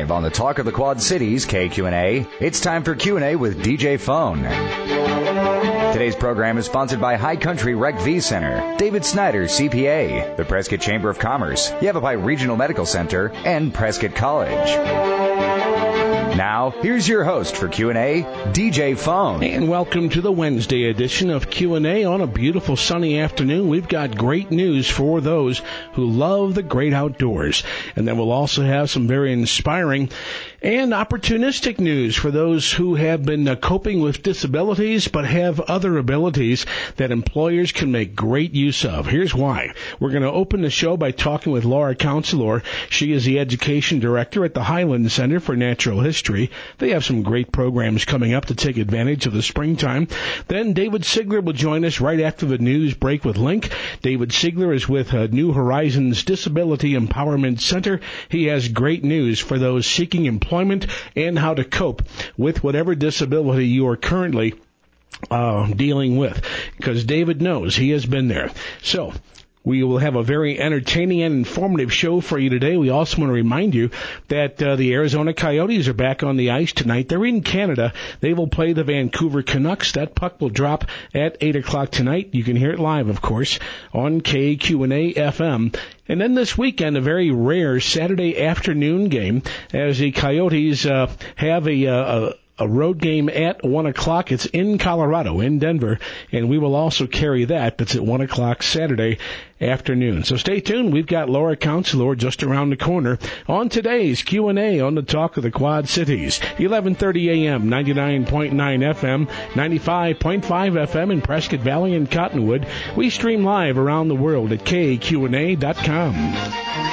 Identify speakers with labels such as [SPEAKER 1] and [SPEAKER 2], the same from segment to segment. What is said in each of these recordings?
[SPEAKER 1] Live on the Talk of the Quad Cities, KQNA, it's time for Q&A with DJ Phone. Today's program is sponsored by High Country Rec V Center, David Snyder, CPA, the Prescott Chamber of Commerce, Yavapai Regional Medical Center, and Prescott College. Now, here's your host for Q&A, DJ Phone.
[SPEAKER 2] And welcome to the Wednesday edition of Q&A on a beautiful sunny afternoon. We've got great news for those who love the great outdoors. And then we'll also have some very inspiring and opportunistic news for those who have been coping with disabilities but have other abilities that employers can make great use of. Here's why. We're going to open the show by talking with Laura Counselor. She is the Education Director at the Highland Center for Natural History. They have some great programs coming up to take advantage of the springtime. Then David Sigler will join us right after the news break with Link. David Sigler is with New Horizons Disability Empowerment Center. He has great news for those seeking employment and how to cope with whatever disability you are currently dealing with, because David knows. He has been there. So we will have a very entertaining and informative show for you today. We also want to remind you that the Arizona Coyotes are back on the ice tonight. They're in Canada. They will play the Vancouver Canucks. That puck will drop at 8 o'clock tonight. You can hear it live, of course, on KQNA FM. And then this weekend, a very rare Saturday afternoon game, as the Coyotes have a road game at 1 o'clock. It's in Colorado, in Denver, and we will also carry that. That's at 1 o'clock Saturday afternoon. So stay tuned. We've got Laura Counselor just around the corner on today's Q&A on the Talk of the Quad Cities. 11:30 a.m., 99.9 FM, 95.5 FM in Prescott Valley and Cottonwood. We stream live around the world at KQNA.com.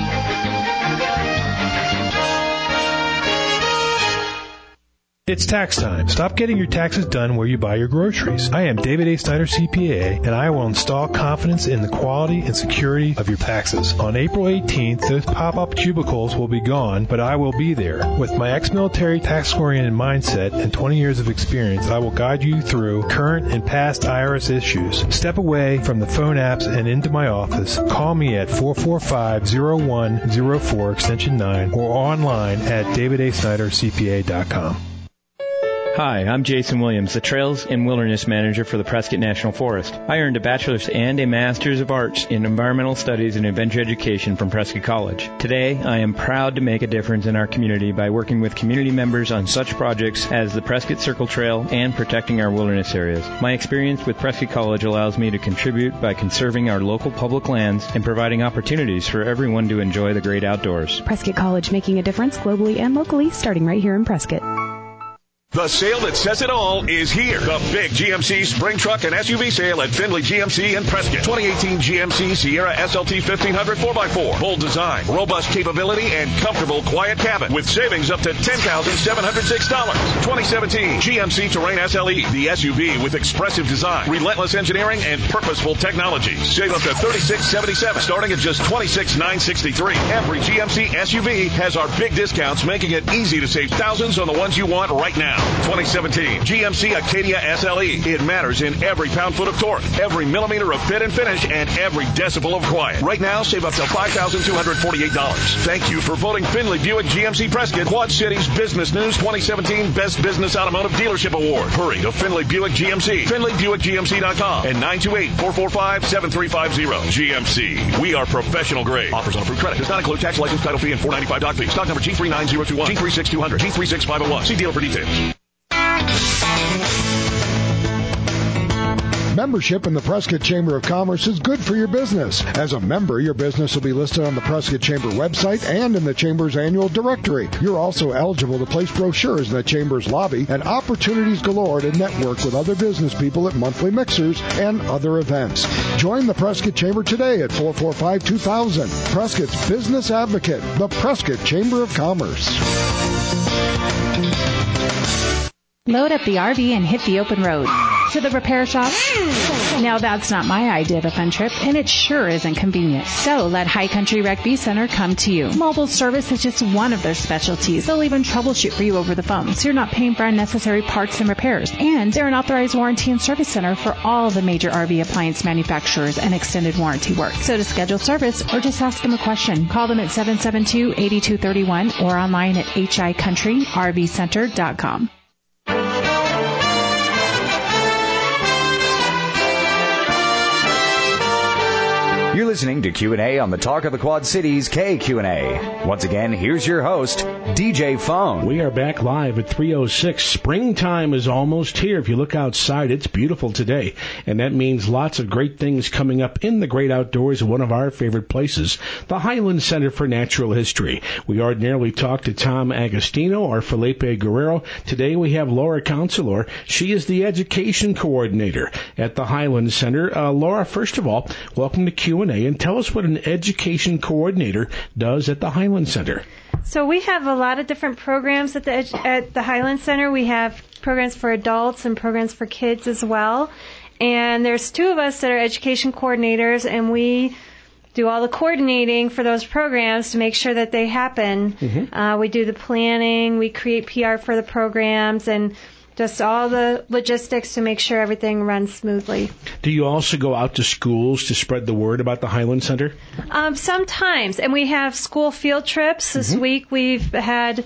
[SPEAKER 3] It's tax time. Stop getting your taxes done where you buy your groceries. I am David A. Snyder, CPA, and I will install confidence in the quality and security of your taxes. On April 18th, those pop-up cubicles will be gone, but I will be there. With my ex-military tax-oriented mindset and 20 years of experience, I will guide you through current and past IRS issues. Step away from the phone apps and into my office. Call me at 445-0104 extension 9 or online at davidasnydercpa.com.
[SPEAKER 4] Hi, I'm Jason Williams, the Trails and Wilderness Manager for the Prescott National Forest. I earned a bachelor's and a master's of arts in environmental studies and adventure education from Prescott College. Today, I am proud to make a difference in our community by working with community members on such projects as the Prescott Circle Trail and protecting our wilderness areas. My experience with Prescott College allows me to contribute by conserving our local public lands and providing opportunities for everyone to enjoy the great outdoors.
[SPEAKER 5] Prescott College, making a difference globally and locally, starting right here in Prescott.
[SPEAKER 6] The sale that says it all is here. The big GMC Spring Truck and SUV sale at Findlay GMC in Prescott. 2018 GMC Sierra SLT 1500 4x4. Bold design, robust capability, and comfortable quiet cabin with savings up to $10,706. 2017 GMC Terrain SLE. The SUV with expressive design, relentless engineering, and purposeful technology. Save up to $36,777 starting at just $26,963. Every GMC SUV has our big discounts, making it easy to save thousands on the ones you want right now. 2017 GMC Acadia SLE. It matters in every pound-foot of torque, every millimeter of fit and finish, and every decibel of quiet. Right now, save up to $5,248. Thank you for voting Findlay Buick GMC Prescott Quad Cities Business News 2017 Best Business Automotive Dealership Award. Hurry to Findlay Buick GMC, FindlayBuickGMC.com, and 928-445-7350. GMC. We are professional grade. Offers on approved credit. Does not include tax, license, title fee, and $495 doc fee. Stock number G39021, G36200, G36501. See dealer for details.
[SPEAKER 7] Membership in the Prescott Chamber of Commerce is good for your business. As a member, your business will be listed on the Prescott Chamber website and in the Chamber's annual directory. You're also eligible to place brochures in the Chamber's lobby and opportunities galore to network with other business people at monthly mixers and other events. Join the Prescott Chamber today at 445-2000. Prescott's Business Advocate, the Prescott Chamber of Commerce.
[SPEAKER 5] Load up the RV and hit the open road. to the repair shop? Now that's not my idea of a fun trip, and it sure isn't convenient. So let High Country Rec V Center come to you. Mobile service is just one of their specialties. They'll even troubleshoot for you over the phone, so you're not paying for unnecessary parts and repairs. And they're an authorized warranty and service center for all the major RV appliance manufacturers and extended warranty work. So to schedule service or just ask them a question, call them at 772-8231 or online at hicountryrvcenter.com.
[SPEAKER 1] You're listening to Q&A on the Talk of the Quad Cities KQNA. Once again, here's your host, DJ Phone.
[SPEAKER 2] We are back live at 3:06. Springtime is almost here. If you look outside, it's beautiful today. And that means lots of great things coming up in the great outdoors at one of our favorite places, the Highland Center for Natural History. We ordinarily talk to Tom Agostino or Felipe Guerrero. Today we have Laura Counselor. She is the education coordinator at the Highland Center. Laura, first of all, welcome to Q&A, and tell us what an education coordinator does at the Highland Center.
[SPEAKER 8] So we have a lot of different programs at the Highland Center. We have programs for adults and programs for kids as well. And there's two of us that are education coordinators, and we do all the coordinating for those programs to make sure that they happen. Mm-hmm. We do the planning, we create PR for the programs, and just all the logistics to make sure everything runs smoothly.
[SPEAKER 2] Do you also go out to schools to spread the word about the Highland Center?
[SPEAKER 8] Sometimes. And we have school field trips. This week we've had,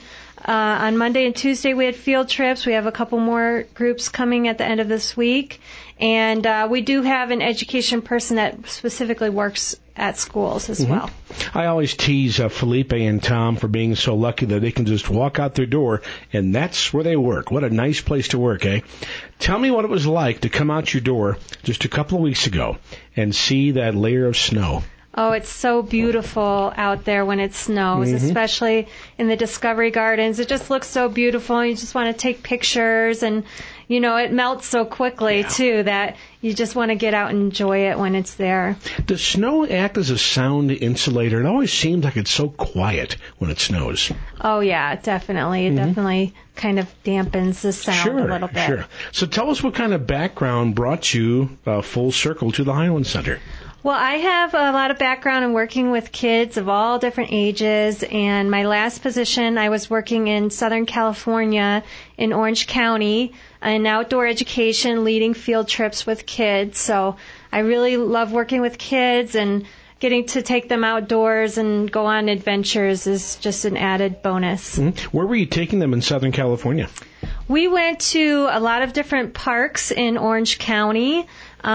[SPEAKER 8] on Monday and Tuesday we had field trips. We have a couple more groups coming at the end of this week. And we do have an education person that specifically works at schools as well.
[SPEAKER 2] I always tease Felipe and Tom for being so lucky that they can just walk out their door, and that's where they work. What a nice place to work, eh? Tell me what it was like to come out your door just a couple of weeks ago and see that layer of snow.
[SPEAKER 8] Oh, it's so beautiful out there when it snows, especially in the Discovery Gardens. It just looks so beautiful. You just want to take pictures, and, you know, it melts so quickly, too, that you just want to get out and enjoy it when it's there.
[SPEAKER 2] Does snow act as a sound insulator? It always seems like it's so quiet when it snows.
[SPEAKER 8] Oh, yeah, definitely. It definitely kind of dampens the sound a little bit.
[SPEAKER 2] Sure. So tell us what kind of background brought you full circle to the Highland Center.
[SPEAKER 8] Well, I have a lot of background in working with kids of all different ages, and my last position, I was working in Southern California in Orange County in outdoor education, leading field trips with kids. So I really love working with kids, and getting to take them outdoors and go on adventures is just an added bonus.
[SPEAKER 2] Where were you taking them in Southern California?
[SPEAKER 8] We went to a lot of different parks in Orange County,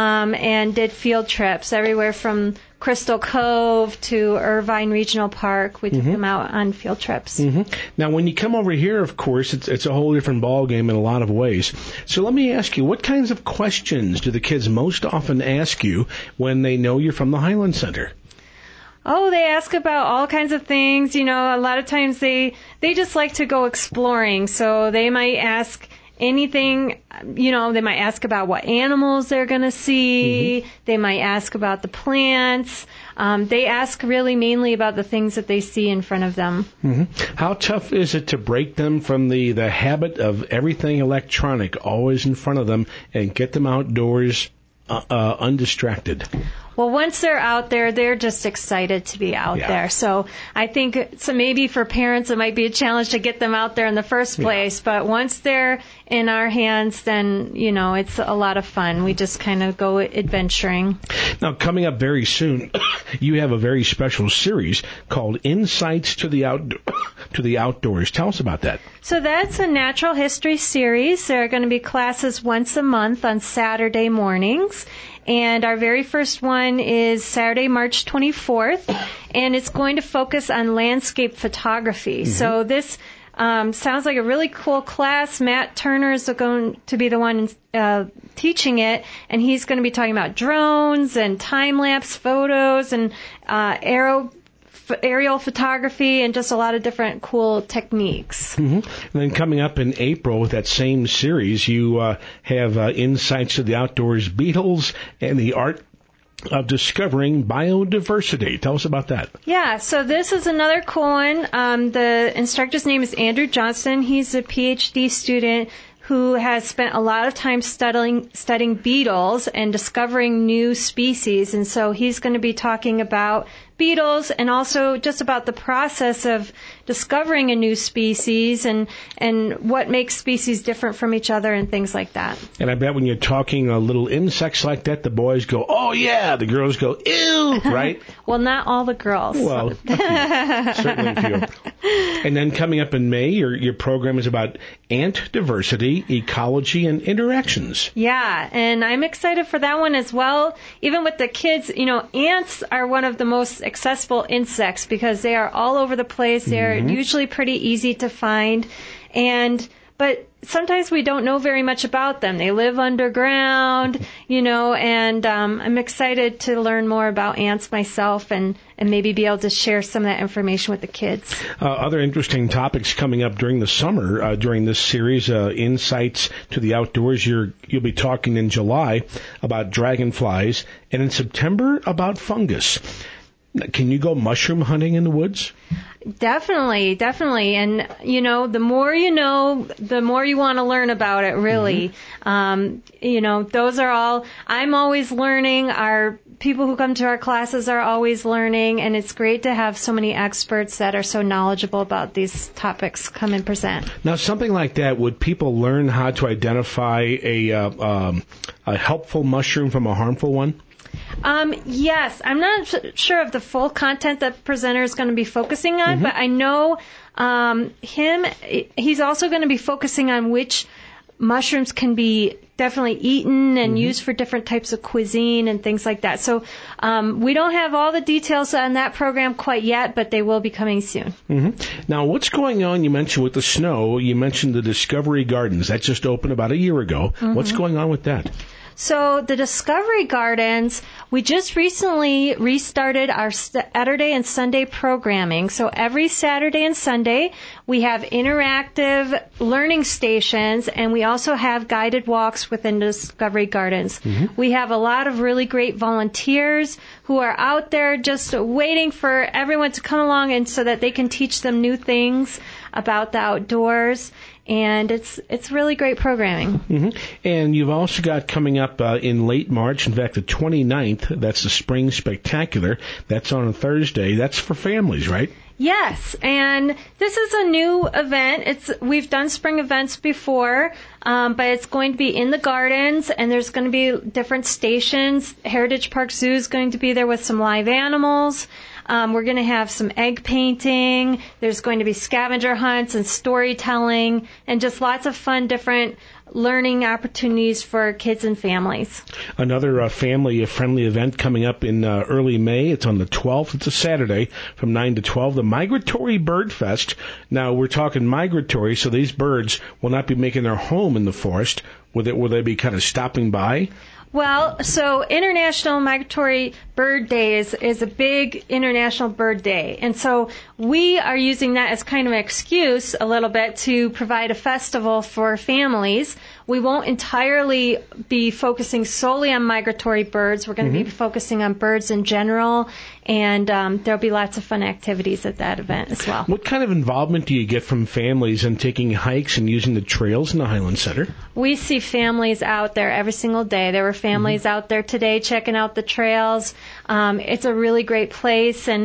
[SPEAKER 8] and did field trips everywhere from Crystal Cove to Irvine Regional Park. We took them out on field trips.
[SPEAKER 2] Now, when you come over here, of course, it's a whole different ballgame in a lot of ways. So let me ask you, what kinds of questions do the kids most often ask you when they know you're from the Highland Center?
[SPEAKER 8] Oh, they ask about all kinds of things. You know, a lot of times they just like to go exploring. So they might ask anything, you know, they might ask about what animals they're going to see. They might ask about the plants. They ask really mainly about the things that they see in front of them. How
[SPEAKER 2] tough is it to break them from the habit of everything electronic always in front of them and get them outdoors undistracted?
[SPEAKER 8] Well, once they're out there, they're just excited to be out there. So I think maybe for parents it might be a challenge to get them out there in the first place. But once they're in our hands, then, you know, it's a lot of fun. We just kind of go adventuring.
[SPEAKER 2] Now, coming up very soon, you have a very special series called Insights to the Outdoors. Tell us about that.
[SPEAKER 8] So that's a natural history series. There are going to be classes once a month on Saturday mornings. And our very first one is Saturday, March 24th, and it's going to focus on landscape photography. So this sounds like a really cool class. Matt Turner is going to be the one teaching it, and he's going to be talking about drones and time-lapse photos and aerial photography and just a lot of different cool techniques.
[SPEAKER 2] And then coming up in April with that same series, you have Insights to the Outdoors, Beetles, and the Art of Discovering Biodiversity. Tell us about that.
[SPEAKER 8] Yeah, so this is another cool one. The instructor's name is Andrew Johnston. He's a PhD student who has spent a lot of time studying beetles and discovering new species. And so he's going to be talking about beetles and also just about the process of discovering a new species and what makes species different from each other and things like that.
[SPEAKER 2] And I bet when you're talking little insects like that, the boys go, oh, yeah. The girls go, ew, right?
[SPEAKER 8] Well, not all the girls.
[SPEAKER 2] Well, certainly a few. And then coming up in May, your program is about ant diversity, ecology, and interactions.
[SPEAKER 8] Yeah, and I'm excited for that one as well. Even with the kids, ants are one of the most accessible insects because they are all over the place. They're usually pretty easy to find. But sometimes we don't know very much about them. They live underground, and I'm excited to learn more about ants myself and maybe be able to share some of that information with the kids.
[SPEAKER 2] Other interesting topics coming up during the summer, during this series, Insights to the Outdoors. You'll be talking in July about dragonflies, and in September about fungus. Can you go mushroom hunting in the woods?
[SPEAKER 8] Definitely. And, the more you know, the more you want to learn about it, really. Those are all, I'm always learning. Our people who come to our classes are always learning. And it's great to have so many experts that are so knowledgeable about these topics come and present.
[SPEAKER 2] Now, something like that, would people learn how to identify a helpful mushroom from a harmful one?
[SPEAKER 8] Yes, I'm not sure of the full content that the presenter is going to be focusing on, but I know he's also going to be focusing on which mushrooms can be definitely eaten and used for different types of cuisine and things like that. So we don't have all the details on that program quite yet, but they will be coming soon.
[SPEAKER 2] Now, what's going on? You mentioned with the snow, you mentioned the Discovery Gardens. That just opened about a year ago. What's going on with that?
[SPEAKER 8] So the Discovery Gardens, we just recently restarted our Saturday and Sunday programming. So every Saturday and Sunday, we have interactive learning stations, and we also have guided walks within Discovery Gardens. We have a lot of really great volunteers who are out there just waiting for everyone to come along and so that they can teach them new things about the outdoors. And it's really great programming.
[SPEAKER 2] And you've also got coming up in late March, in fact, the 29th, that's the Spring Spectacular. That's on a Thursday. That's for families, right?
[SPEAKER 8] Yes, and this is a new event. We've done spring events before, but it's going to be in the gardens, and there's going to be different stations. Heritage Park Zoo is going to be there with some live animals. We're going to have some egg painting. There's going to be scavenger hunts and storytelling and just lots of fun, different learning opportunities for kids and families. Another
[SPEAKER 2] family-friendly event coming up in early May. It's on the 12th. It's a Saturday from 9 to 12, the Migratory Bird Fest. Now, we're talking migratory, so these birds will not be making their home in the forest. Will they be kind of stopping by?
[SPEAKER 8] Well, so International Migratory Bird Day is a big international bird day. And so we are using that as kind of an excuse a little bit to provide a festival for families. We won't entirely be focusing solely on migratory birds. We're going to be focusing on birds in general. And there'll be lots of fun activities at that event as well.
[SPEAKER 2] What kind of involvement do you get from families in taking hikes and using the trails in the Highland Center?
[SPEAKER 8] We see families out there every single day. There were families out there today checking out the trails. It's a really great place. And,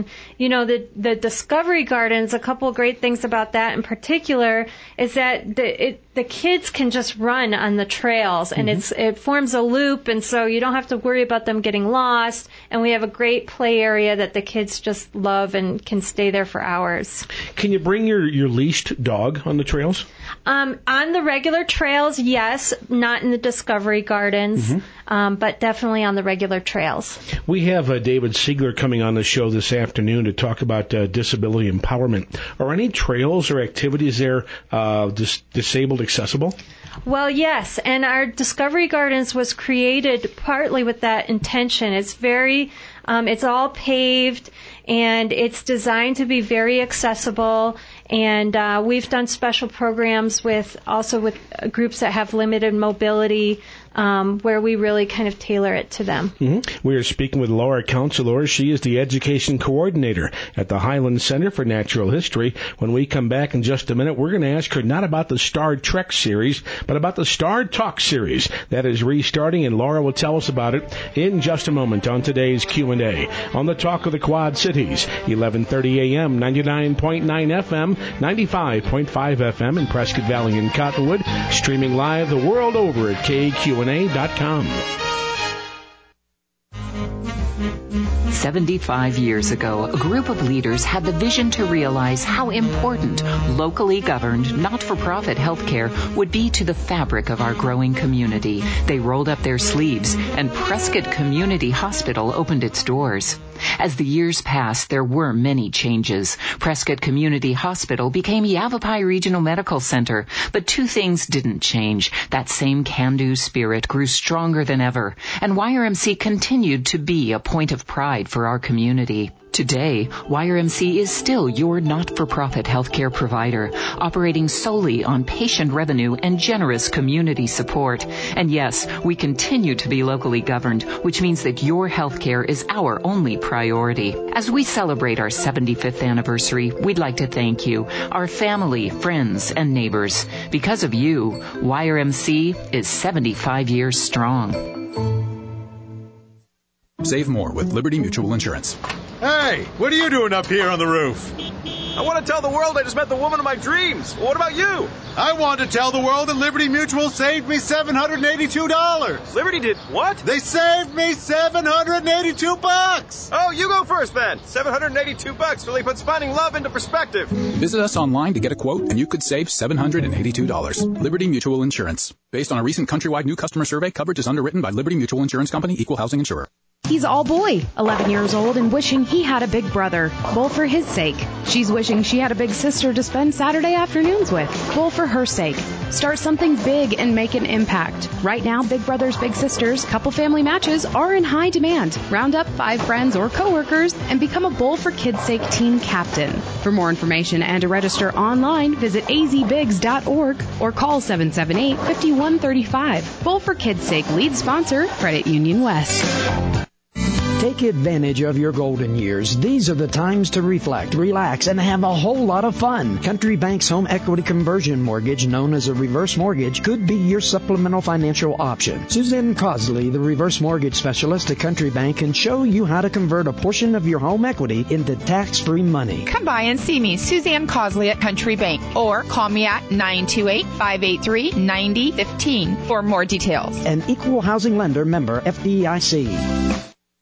[SPEAKER 8] the Discovery Gardens, a couple of great things about that in particular is that the kids can just run on the trails, and it forms a loop, and so you don't have to worry about them getting lost. And we have a great play area that the kids just love and can stay there for hours.
[SPEAKER 2] Can you bring your leashed dog on the trails?
[SPEAKER 8] On the regular trails, yes, not in the Discovery Gardens, but definitely on the regular trails.
[SPEAKER 2] We have David Siegler coming on the show this afternoon to talk about disability empowerment. Are any trails or activities there disabled accessible?
[SPEAKER 8] Well, yes, and our Discovery Gardens was created partly with that intention. It's all paved, and it's designed to be very accessible. And we've done special programs with groups that have limited mobility. where we really kind of tailor it to them.
[SPEAKER 2] Mm-hmm. We are speaking with Laura Counselor. She is the Education Coordinator at the Highland Center for Natural History. When we come back in just a minute, we're going to ask her not about the Star Trek series, but about the Star Talk series that is restarting, and Laura will tell us about it in just a moment on today's Q&A on the Talk of the Quad Cities, 11:30 a.m., 99.9 FM, 95.5 FM in Prescott Valley and Cottonwood, streaming live the world over at KQNA.com.
[SPEAKER 9] 75 years ago, a group of leaders had the vision to realize how important locally governed, not-for-profit healthcare would be to the fabric of our growing community. They rolled up their sleeves, and Prescott Community Hospital opened its doors. As the years passed, there were many changes. Prescott Community Hospital became Yavapai Regional Medical Center, but two things didn't change. That same can-do spirit grew stronger than ever, and YRMC continued to be a point of pride for our community. Today, YRMC is still your not-for-profit healthcare provider, operating solely on patient revenue and generous community support. And yes, we continue to be locally governed, which means that your healthcare is our only priority. As we celebrate our 75th anniversary, we'd like to thank you, our family, friends, and neighbors. Because of you, YRMC is 75 years strong.
[SPEAKER 10] Save more with Liberty Mutual Insurance.
[SPEAKER 11] Hey, what are you doing up here on the roof?
[SPEAKER 12] I want to tell the world I just met the woman of my dreams. What about you?
[SPEAKER 11] I want to tell the world that Liberty Mutual saved me $782.
[SPEAKER 12] Liberty did what?
[SPEAKER 11] They saved me $782.
[SPEAKER 12] Oh, you go first then. $782 really puts finding love into perspective.
[SPEAKER 10] Visit us online to get a quote, and you could save $782. Liberty Mutual Insurance. Based on a recent countrywide new customer survey, coverage is underwritten by Liberty Mutual Insurance Company, Equal Housing Insurer.
[SPEAKER 13] He's all boy, 11 years old, and wishing he had a big brother, both for his sake. She's wishing she had a big sister to spend Saturday afternoons with, both for her sake. Start something big and make an impact. Right now, Big Brothers Big Sisters couple family matches are in high demand. Round up 5 friends or coworkers and become a Bowl for Kids' Sake team captain. For more information and to register online, visit azbigs.org or call 778-5135. Bowl for Kids' Sake lead sponsor, Credit Union West.
[SPEAKER 14] Take advantage of your golden years. These are the times to reflect, relax, and have a whole lot of fun. Country Bank's home equity conversion mortgage, known as a reverse mortgage, could be your supplemental financial option. Suzanne Cosley, the reverse mortgage specialist at Country Bank, can show you how to convert a portion of your home equity into tax-free money.
[SPEAKER 15] Come by and see me, Suzanne Cosley at Country Bank, or call me at 928-583-9015 for more details.
[SPEAKER 14] An equal housing lender, member FDIC.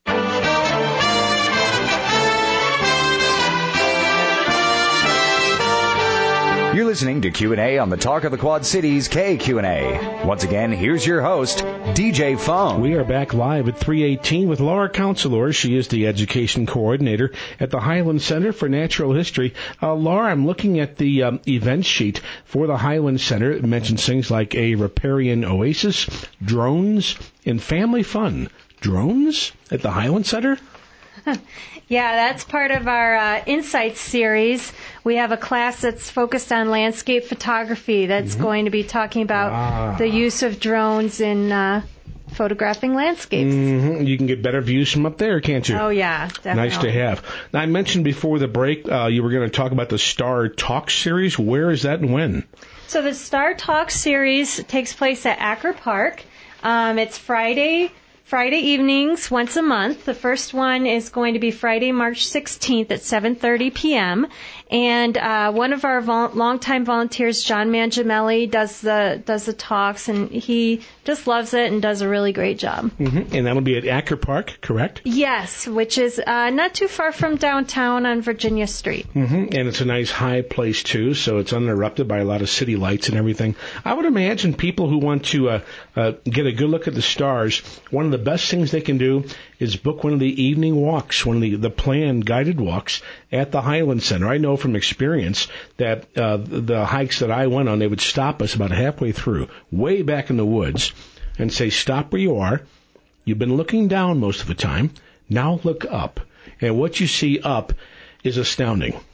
[SPEAKER 1] You're listening to Q&A on the Talk of the Quad Cities, KQNA. Once again, here's your host, DJ Phone.
[SPEAKER 2] We are back live at 3:18 with Laura Counselor. She is the Education Coordinator at the Highland Center for Natural History. Laura, I'm looking at the event sheet for the Highland Center. It mentions things like a riparian oasis, drones, and family fun. Drones at the Highland Center?
[SPEAKER 8] Yeah, that's part of our Insights series. We have a class that's focused on landscape photography that's going to be talking about the use of drones in photographing landscapes.
[SPEAKER 2] Mm-hmm. You can get better views from up there, can't you?
[SPEAKER 8] Oh, yeah, definitely.
[SPEAKER 2] Nice to have. Now, I mentioned before the break you were going to talk about the Star Talk series. Where is that and when?
[SPEAKER 8] So the Star Talk series takes place at Acker Park. It's Friday evenings once a month. The first one is going to be Friday, March 16th at 7:30 p.m. And one of our longtime volunteers, John Mangiamelli, does the talks, and he just loves it and does a really great job.
[SPEAKER 2] Mm-hmm. And that'll be at Acker Park, correct?
[SPEAKER 8] Yes, which is not too far from downtown on Virginia Street.
[SPEAKER 2] Mm-hmm. And it's a nice high place, too, so it's uninterrupted by a lot of city lights and everything. I would imagine people who want to get a good look at the stars, one of the best things they can do is book one of the evening walks, one of the planned guided walks at the Highland Center. I know from experience that the hikes that I went on, they would stop us about halfway through, way back in the woods, and say, stop where you are. You've been looking down most of the time. Now look up. And what you see up is astounding.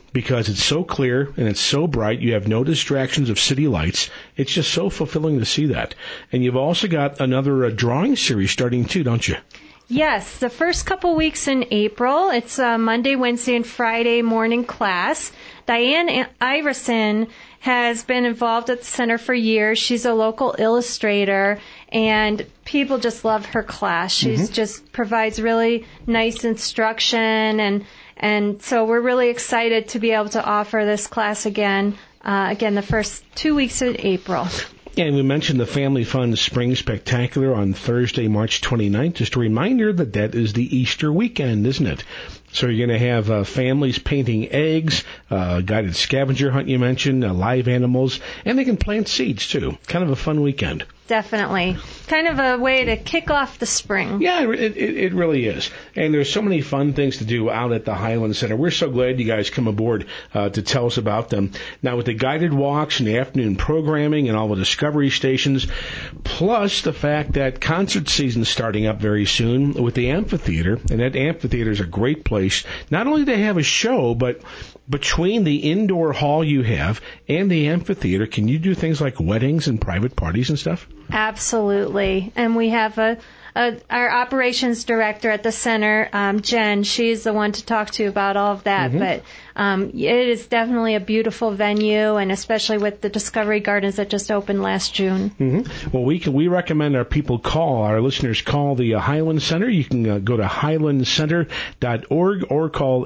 [SPEAKER 2] because it's so clear and it's so bright. You have no distractions of city lights. It's just so fulfilling to see that. And you've also got another drawing series starting too, don't you?
[SPEAKER 8] Yes, the first couple weeks in April. It's a Monday, Wednesday, and Friday morning class. Diane Iverson has been involved at the center for years. She's a local illustrator, and people just love her class. She just provides really nice instruction, and so we're really excited to be able to offer this class again the first 2 weeks in April.
[SPEAKER 2] And we mentioned the Family Fun Spring Spectacular on Thursday, March 29th. Just a reminder that is the Easter weekend, isn't it? So you're going to have families painting eggs, guided scavenger hunt you mentioned, live animals, and they can plant seeds too. Kind of a fun weekend.
[SPEAKER 8] Definitely. Kind of a way to kick off the spring.
[SPEAKER 2] Yeah, it really is. And there's so many fun things to do out at the Highland Center. We're so glad you guys come aboard to tell us about them. Now, with the guided walks and the afternoon programming and all the discovery stations, plus the fact that concert season's starting up very soon with the amphitheater, and that amphitheater is a great place, not only to have a show, but between the indoor hall you have and the amphitheater, can you do things like weddings and private parties and stuff?
[SPEAKER 8] Absolutely. And we have our operations director at the center, Jen. She's the one to talk to about all of that. But it is definitely a beautiful venue, and especially with the Discovery Gardens that just opened last June.
[SPEAKER 2] Well, we recommend our listeners call the Highland Center. You can go to highlandcenter.org or call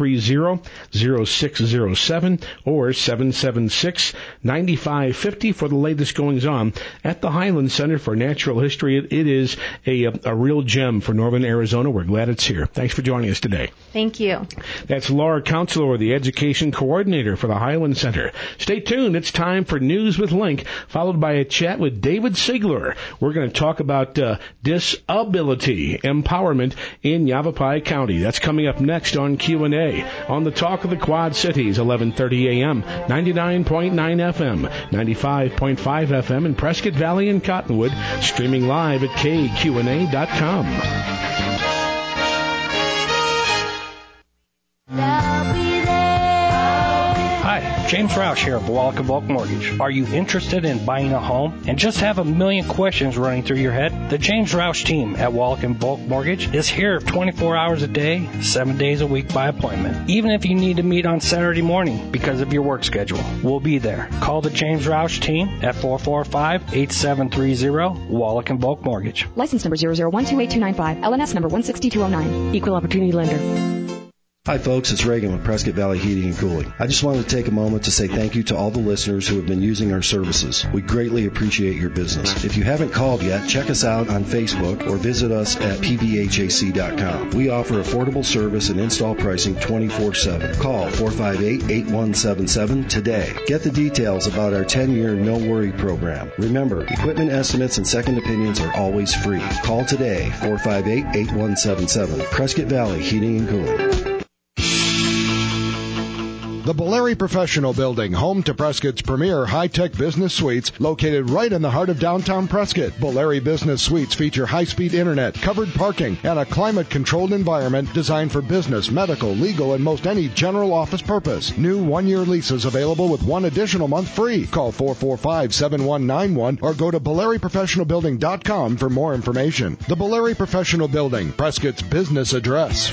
[SPEAKER 2] 830-0607 or 776-9550 for the latest goings on at the Highland Center for Natural History. It is a real gem for Northern Arizona. We're glad it's here. Thanks for joining us today.
[SPEAKER 8] Thank you.
[SPEAKER 2] That's Laura Counselor, the Education Coordinator for the Highland Center. Stay tuned. It's time for News with Link, followed by a chat with David Siegler. We're going to talk about disability empowerment in Yavapai County. That's coming up next on Q&A on the Talk of the Quad Cities, 11:30 a.m., 99.9 FM, 95.5 FM in Prescott Valley and Cottonwood, streaming live at KQNA.com.
[SPEAKER 16] Hi, James Roush here of Wallach & Volk Mortgage. Are you interested in buying a home and just have a million questions running through your head? The James Roush team at Wallach & Volk Mortgage is here 24 hours a day, 7 days a week by appointment. Even if you need to meet on Saturday morning because of your work schedule, we'll be there. Call the James Roush team at 445-8730, Wallach & Volk Mortgage.
[SPEAKER 17] License number 0012825, LNS number 16209, Equal Opportunity Lender.
[SPEAKER 18] Hi folks, it's Reagan with Prescott Valley Heating and Cooling. I just wanted to take a moment to say thank you to all the listeners who have been using our services. We greatly appreciate your business. If you haven't called yet, check us out on Facebook or visit us at pbhac.com. We offer affordable service and install pricing 24/7. Call 458-8177 today. Get the details about our 10-year no-worry program. Remember, equipment estimates and second opinions are always free. Call today, 458-8177. Prescott Valley Heating and Cooling.
[SPEAKER 7] The Boleri Professional Building, home to Prescott's premier high-tech business suites, located right in the heart of downtown Prescott. Boleri Business Suites feature high-speed internet, covered parking, and a climate-controlled environment designed for business, medical, legal, and most any general office purpose. New one-year leases available with one additional month free. Call 445-7191 or go to BoleriProfessionalBuilding.com for more information. The Boleri Professional Building, Prescott's business address.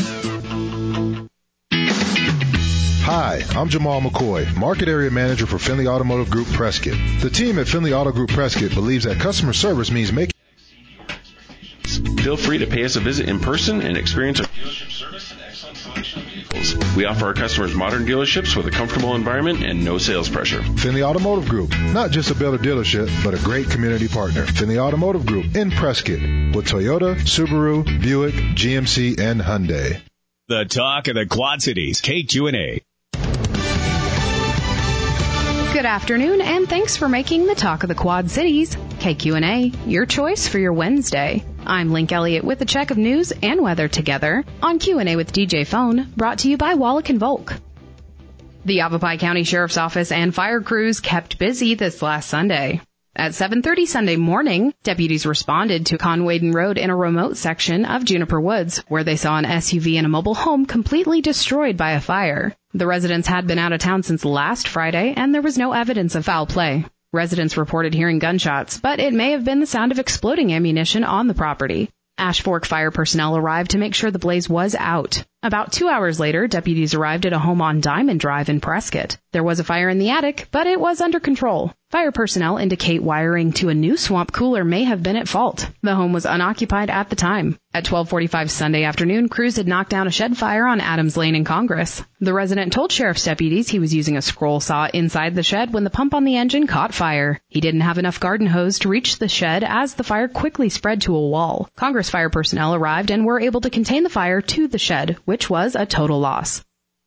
[SPEAKER 19] Hi, I'm Jamal McCoy, Market Area Manager for Finley Automotive Group Prescott. The team at Finley Auto Group Prescott believes that customer service means making...
[SPEAKER 20] Feel free to pay us a visit in person and experience our dealership service and excellent selection of vehicles. We offer our customers modern dealerships with a comfortable environment and no sales pressure.
[SPEAKER 19] Finley Automotive Group, not just a builder dealership, but a great community partner. Finley Automotive Group in Prescott with Toyota, Subaru, Buick, GMC, and Hyundai.
[SPEAKER 21] The Talk of the Quad Cities, KQNA.
[SPEAKER 13] Good afternoon, and thanks for making the Talk of the Quad Cities, KQNA, your choice for your Wednesday. I'm Link Elliott with a check of news and weather together on Q&A with DJ Phone, brought to you by Wallach & Volk. The Yavapai County Sheriff's Office and fire crews kept busy this last Sunday. At 7:30 Sunday morning, deputies responded to Conwaden Road in a remote section of Juniper Woods, where they saw an SUV and a mobile home completely destroyed by a fire. The residents had been out of town since last Friday, and there was no evidence of foul play. Residents reported hearing gunshots, but it may have been the sound of exploding ammunition on the property. Ash Fork fire personnel arrived to make sure the blaze was out. About 2 hours later, deputies arrived at a home on Diamond Drive in Prescott. There was a fire in the attic, but it was under control. Fire personnel indicate wiring to a new swamp cooler may have been at fault. The home was unoccupied at the time. At 12:45 Sunday afternoon, crews had knocked down a shed fire on Adams Lane in Congress. The resident told sheriff's deputies he was using a scroll saw inside the shed when the pump on the engine caught fire. He didn't have enough garden hose to reach the shed as the fire quickly spread to a wall. Congress fire personnel arrived and were able to contain the fire to the shed, which was a total loss.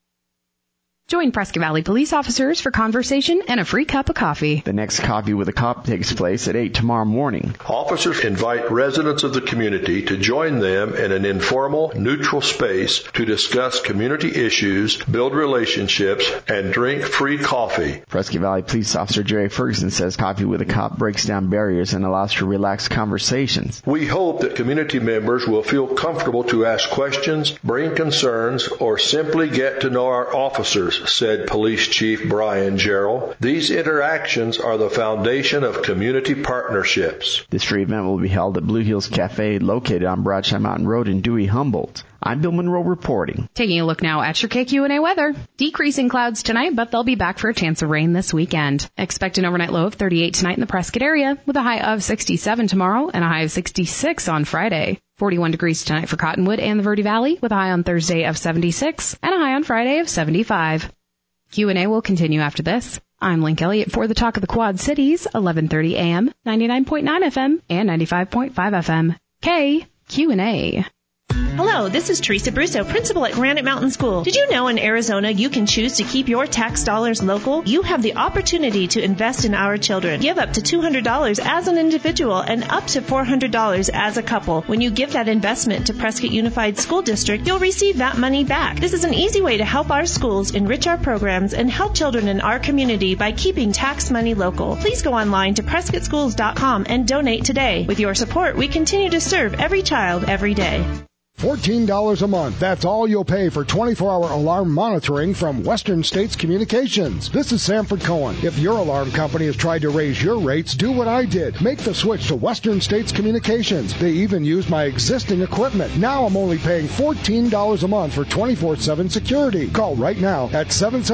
[SPEAKER 13] Join Prescott Valley police officers for conversation and a free cup of coffee.
[SPEAKER 3] The next Coffee with a Cop takes place at 8 tomorrow morning.
[SPEAKER 22] Officers invite residents of the community to join them in an informal, neutral space to discuss community issues, build relationships, and drink free coffee.
[SPEAKER 3] Prescott Valley Police Officer Jerry Ferguson says Coffee with a Cop breaks down barriers and allows for relaxed conversations.
[SPEAKER 22] We hope that community members will feel comfortable to ask questions, bring concerns, or simply get to know our officers, said Police Chief Brian Gerald. These interactions are the foundation of community partnerships.
[SPEAKER 3] This free event will be held at Blue Hills Cafe, located on Broadshire Mountain Road in Dewey, Humboldt. I'm Bill Monroe reporting.
[SPEAKER 13] Taking a look now at your KQNA weather. Decreasing clouds tonight, but they'll be back for a chance of rain this weekend. Expect an overnight low of 38 tonight in the Prescott area, with a high of 67 tomorrow and a high of 66 on Friday. 41 degrees tonight for Cottonwood and the Verde Valley, with a high on Thursday of 76 and a high on Friday of 75. Q&A will continue after this. I'm Link Elliott for the Talk of the Quad Cities, 1130 AM, 99.9 FM, and 95.5 FM. KQNA.
[SPEAKER 23] Hello, this is Teresa Brusso, principal at Granite Mountain School. Did you know in Arizona you can choose to keep your tax dollars local? You have the opportunity to invest in our children. Give up to $200 as an individual and up to $400 as a couple. When you give that investment to Prescott Unified School District, you'll receive that money back. This is an easy way to help our schools enrich our programs and help children in our community by keeping tax money local. Please go online to PrescottSchools.com and donate today. With your support, we continue to serve every child every day.
[SPEAKER 7] $14 a month. That's all you'll pay for 24-hour alarm monitoring from Western States Communications. This is Sanford Cohen. If your alarm company has tried to raise your rates, do what I did. Make the switch to Western States Communications. They even use my existing equipment. Now I'm only paying $14 a month for 24/7 security. Call right now at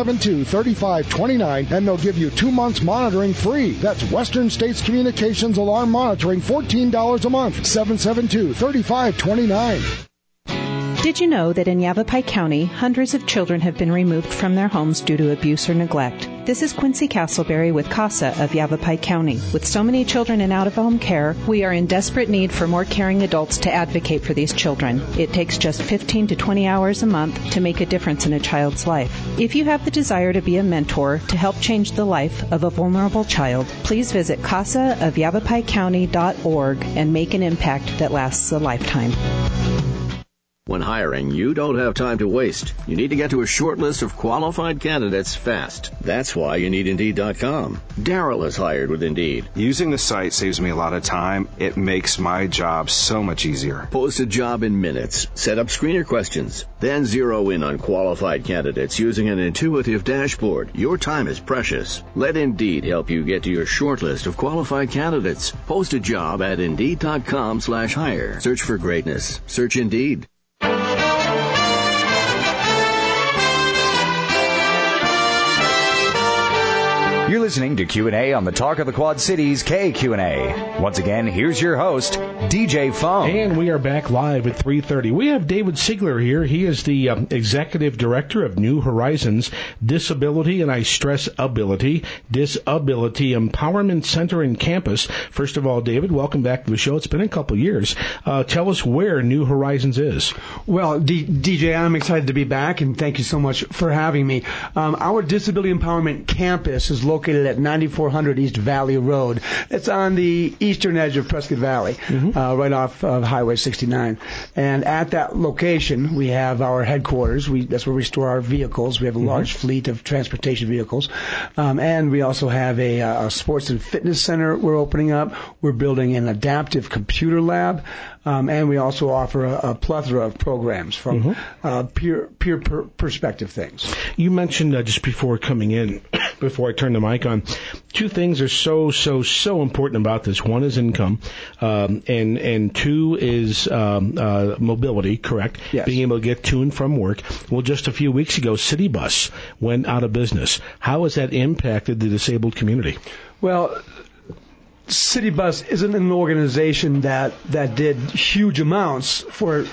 [SPEAKER 7] 772-3529 and they'll give you 2 months monitoring free. That's Western States Communications alarm monitoring, $14 a month. 772-3529.
[SPEAKER 24] Did you know that in Yavapai County, hundreds of children have been removed from their homes due to abuse or neglect? This is Quincy Castleberry with CASA of Yavapai County. With so many children in out-of-home care, we are in desperate need for more caring adults to advocate for these children. It takes just 15 to 20 hours a month to make a difference in a child's life. If you have the desire to be a mentor to help change the life of a vulnerable child, please visit casaofyavapaicounty.org and make an impact that lasts a lifetime.
[SPEAKER 25] When hiring, you don't have time to waste. You need to get to a short list of qualified candidates fast. That's why you need Indeed.com. Daryl is hired with Indeed.
[SPEAKER 26] Using the site saves me a lot of time. It makes my job so much easier.
[SPEAKER 25] Post a job in minutes. Set up screener questions. Then zero in on qualified candidates using an intuitive dashboard. Your time is precious. Let Indeed help you get to your short list of qualified candidates. Post a job at Indeed.com/hire. Search for greatness. Search Indeed.
[SPEAKER 1] You're listening to Q&A on the Talk of the Quad Cities, KQNA. Once again, here's your host, DJ Phone.
[SPEAKER 2] And we are back live at 3:30. We have David Siegler here. He is the Executive Director of New Horizons Disability, and I stress Disability Empowerment Center and Campus. First of all, David, welcome back to the show. It's been a couple years. Tell us where New Horizons is.
[SPEAKER 27] Well, DJ, I'm excited to be back, and thank you so much for having me. Our Disability Empowerment Campus is located located at 9400 East Valley Road. It's on the eastern edge of Prescott Valley, right off of Highway 69. And at that location, we have our headquarters. That's where we store our vehicles. We have a large fleet of transportation vehicles. And we also have a sports and fitness center we're opening up. We're building an adaptive computer lab. And we also offer a plethora of programs from peer perspective things.
[SPEAKER 2] You mentioned just before coming in, before I turn the mic on, two things are so important about this. One is income, and two is mobility, correct?
[SPEAKER 27] Yes.
[SPEAKER 2] Being able to get to and from work. Well, just a few weeks ago, City Bus went out of business. How has that impacted the disabled community?
[SPEAKER 27] Well, City Bus isn't an organization that did huge amounts for,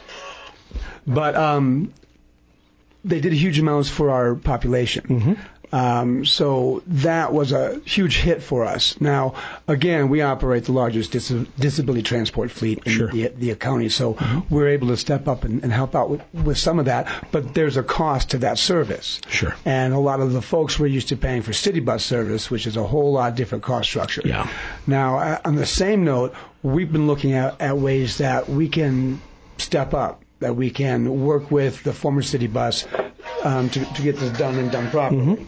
[SPEAKER 27] but they did huge amounts for our population. So that was a huge hit for us. Now, again, we operate the largest disability transport fleet in the county, so we're able to step up and help out with some of that, but there's a cost to that service.
[SPEAKER 2] Sure.
[SPEAKER 27] And a lot of the folks were used to paying for City Bus service, which is a whole lot different cost structure.
[SPEAKER 2] Yeah.
[SPEAKER 27] Now, on the same note, we've been looking at ways that we can step up, that we can work with the former City Bus to get this done and done properly.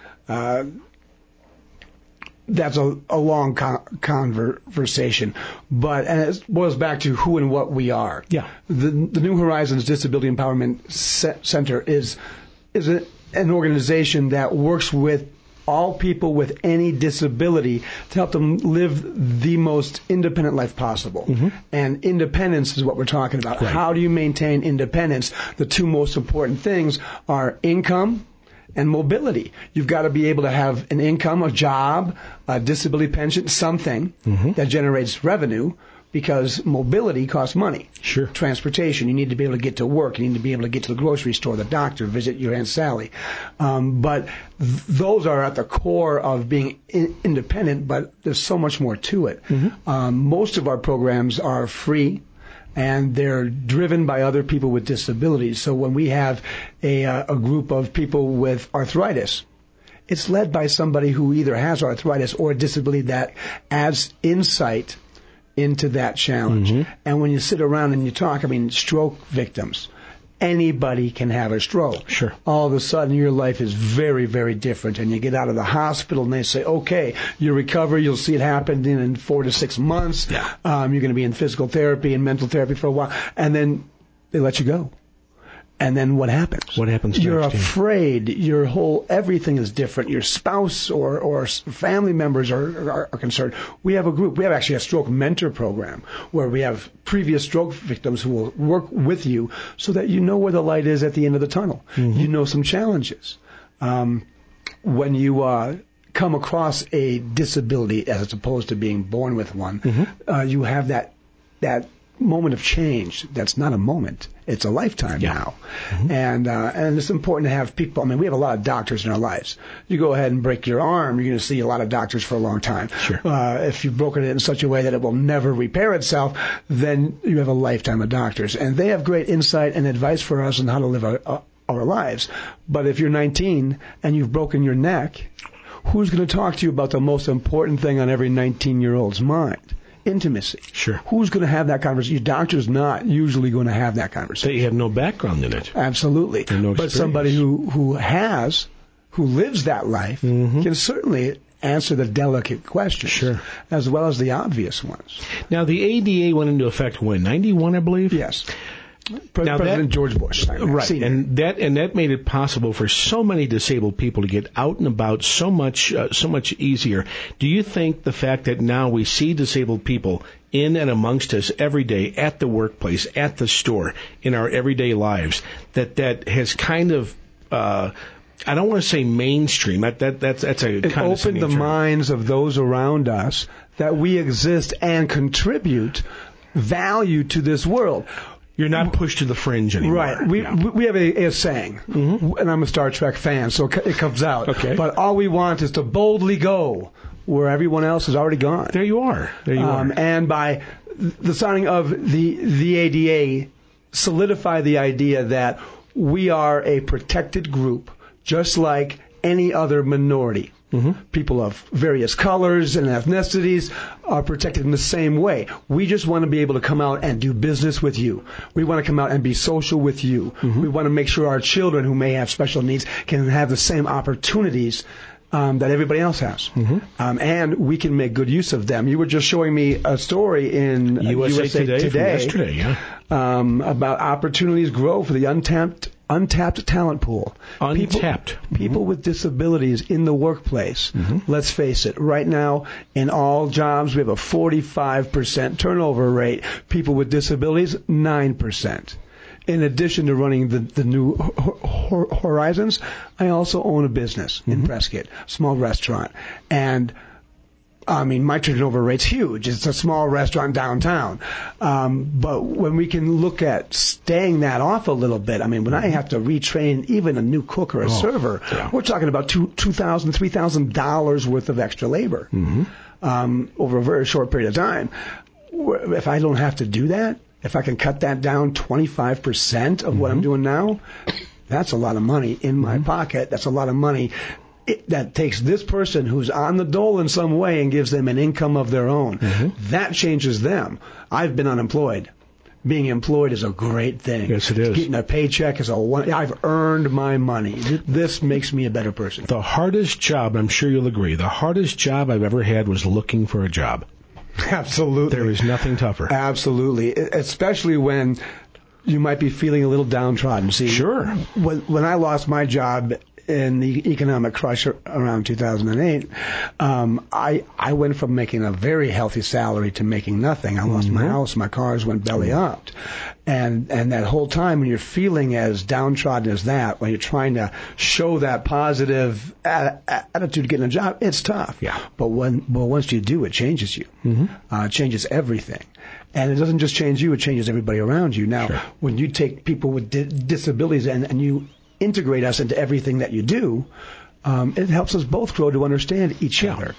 [SPEAKER 27] That's a long conversation, and it boils back to who and what we are.
[SPEAKER 2] Yeah.
[SPEAKER 27] The New Horizons Disability Empowerment Center is an organization that works with all people with any disability to help them live the most independent life possible. And independence is what we're talking about.
[SPEAKER 2] Right.
[SPEAKER 27] How do you maintain independence? The two most important things are income and mobility. You've got to be able to have an income, a job, a disability pension, something that generates revenue, because mobility costs money.
[SPEAKER 2] Sure.
[SPEAKER 27] Transportation, you need to be able to get to work. You need to be able to get to the grocery store, the doctor, visit your Aunt Sally. But those are at the core of being independent, but there's so much more to it. Most of our programs are free, and they're driven by other people with disabilities. So when we have a group of people with arthritis, it's led by somebody who either has arthritis or a disability that adds insight into that challenge. And when you sit around and you talk, stroke victims, anybody can have a stroke.
[SPEAKER 2] Sure.
[SPEAKER 27] All of a sudden, your life is very, very different, and you get out of the hospital, and they say, okay, you recover, you'll see it happen in 4 to 6 months.
[SPEAKER 2] Yeah.
[SPEAKER 27] You're going to be in physical therapy and mental therapy for a while, and then they let you go. And then what happens?
[SPEAKER 2] What happens
[SPEAKER 27] You're
[SPEAKER 2] next?
[SPEAKER 27] afraid. Everything is different. Your spouse or family members are concerned. We have a group. We have actually a stroke mentor program where we have previous stroke victims who will work with you so that you know where the light is at the end of the tunnel. You know some challenges. When you come across a disability as opposed to being born with one, you have that moment of change. That's not a moment. It's a lifetime now. And it's important to have people. We have a lot of doctors in our lives. You go ahead and break your arm, you're going to see a lot of doctors for a long time.
[SPEAKER 2] Sure.
[SPEAKER 27] If you've broken it in such a way that it will never repair itself, then you have a lifetime of doctors. And they have great insight and advice for us on how to live our lives. But if you're 19 and you've broken your neck, who's going to talk to you about the most important thing on every 19-year-old's mind? Intimacy.
[SPEAKER 2] Sure.
[SPEAKER 27] Who's going to have that conversation? Your doctor's not usually going to have that conversation.
[SPEAKER 2] They have no background in it.
[SPEAKER 27] Absolutely.
[SPEAKER 2] No
[SPEAKER 27] but somebody who lives that life can certainly answer the delicate questions, as well as the obvious ones.
[SPEAKER 2] Now, the ADA went into effect when? 91, I believe?
[SPEAKER 27] Yes.
[SPEAKER 2] Now
[SPEAKER 27] President George Bush.
[SPEAKER 2] Right,
[SPEAKER 27] Senior.
[SPEAKER 2] and that made it possible for so many disabled people to get out and about so much easier. Do you think the fact that now we see disabled people in and amongst us every day at the workplace, at the store, in our everyday lives, that has kind of I don't want to say mainstream. That's a
[SPEAKER 27] it opened the minds of those around us that we exist and contribute value to this world.
[SPEAKER 2] You're not pushed to the fringe anymore.
[SPEAKER 27] Right. We have a saying, and I'm a Star Trek fan, so it comes out.
[SPEAKER 2] Okay.
[SPEAKER 27] But all we want is to boldly go where everyone else has already gone.
[SPEAKER 2] There you are.
[SPEAKER 27] And by the signing of the ADA, solidify the idea that we are a protected group, just like any other minority. People of various colors and ethnicities are protected in the same way. We just want to be able to come out and do business with you. We want to come out and be social with you. We want to make sure our children who may have special needs can have the same opportunities that everybody else has. And we can make good use of them. You were just showing me a story in USA Today
[SPEAKER 2] yesterday,
[SPEAKER 27] about opportunities grow for the untapped talent pool. People with disabilities in the workplace. Let's face it, right now in all jobs we have a 45% turnover rate. People with disabilities, 9%. In addition to running the new Horizons, I also own a business in Prescott, small restaurant. And I mean, my turnover rate's huge. It's a small restaurant downtown. But when we can look at staying that off a little bit, I mean, when I have to retrain even a new cook or a server, we're talking about $2,000, $3,000 worth of extra labor over a very short period of time. If I don't have to do that, if I can cut that down 25% of what I'm doing now, that's a lot of money in my pocket. That's a lot of money that takes this person who's on the dole in some way and gives them an income of their own. That changes them. I've been unemployed. Being employed is a great thing.
[SPEAKER 2] Yes, it is.
[SPEAKER 27] Getting a paycheck is I've earned my money. This makes me a better person.
[SPEAKER 2] The hardest job, I'm sure you'll agree, the hardest job I've ever had was looking for a job.
[SPEAKER 27] Absolutely.
[SPEAKER 2] There is nothing tougher.
[SPEAKER 27] Absolutely. Especially when you might be feeling a little downtrodden. See, when I lost my job in the economic crush around 2008, I went from making a very healthy salary to making nothing. I lost my house, my cars went belly up. And that whole time when you're feeling as downtrodden as that, when you're trying to show that positive attitude getting a job, it's tough. But once you do, it changes you. It changes everything. And it doesn't just change you, it changes everybody around you. Now, when you take people with disabilities and you integrate us into everything that you do, it helps us both grow to understand each other.